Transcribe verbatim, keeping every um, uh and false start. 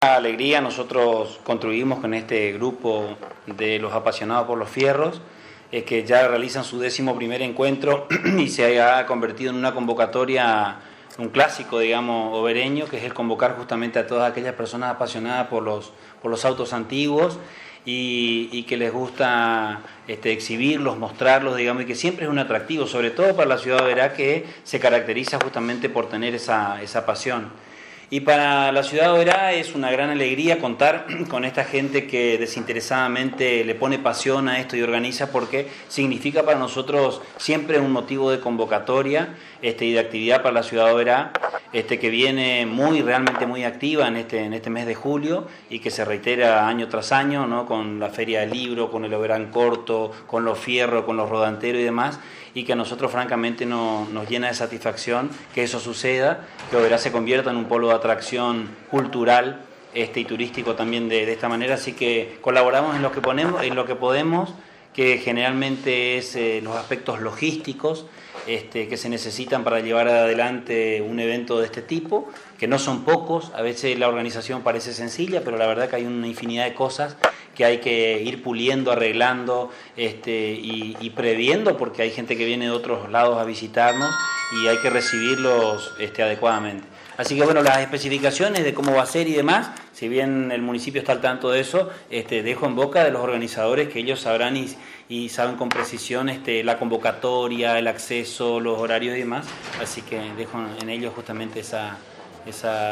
Alegría, nosotros contribuimos con este grupo de los apasionados por los fierros, eh, que ya realizan su décimo primer encuentro y se ha convertido en una convocatoria, un clásico, digamos, obereño, que es el convocar justamente a todas aquellas personas apasionadas por los, por los autos antiguos y, y que les gusta este, exhibirlos, mostrarlos, digamos, y que siempre es un atractivo, sobre todo para la ciudad de Oberá, que se caracteriza justamente por tener esa, esa pasión. Y para la ciudad de Oberá es una gran alegría contar con esta gente que desinteresadamente le pone pasión a esto y organiza, porque significa para nosotros siempre un motivo de convocatoria este, y de actividad para la ciudad de Oberá, este, que viene muy, realmente muy activa en este, en este mes de julio y que se reitera año tras año, ¿no? Con la Feria del Libro, con el Oberán Corto, con los fierros, con los rodanteros y demás, y que a nosotros francamente no, nos llena de satisfacción que eso suceda, que Oberá se convierta en un polo de atracción cultural este, y turístico también de, de esta manera. Así que colaboramos en lo que, ponemos, en lo que podemos, que generalmente es eh, los aspectos logísticos este, que se necesitan para llevar adelante un evento de este tipo, que no son pocos. A veces la organización parece sencilla, pero la verdad que hay una infinidad de cosas que hay que ir puliendo, arreglando este, y, y previendo, porque hay gente que viene de otros lados a visitarnos y hay que recibirlos este, adecuadamente. Así que bueno, las especificaciones de cómo va a ser y demás, si bien el municipio está al tanto de eso, este, dejo en boca de los organizadores, que ellos sabrán y, y saben con precisión este, la convocatoria, el acceso, los horarios y demás. Así que dejo en ellos justamente esa... esa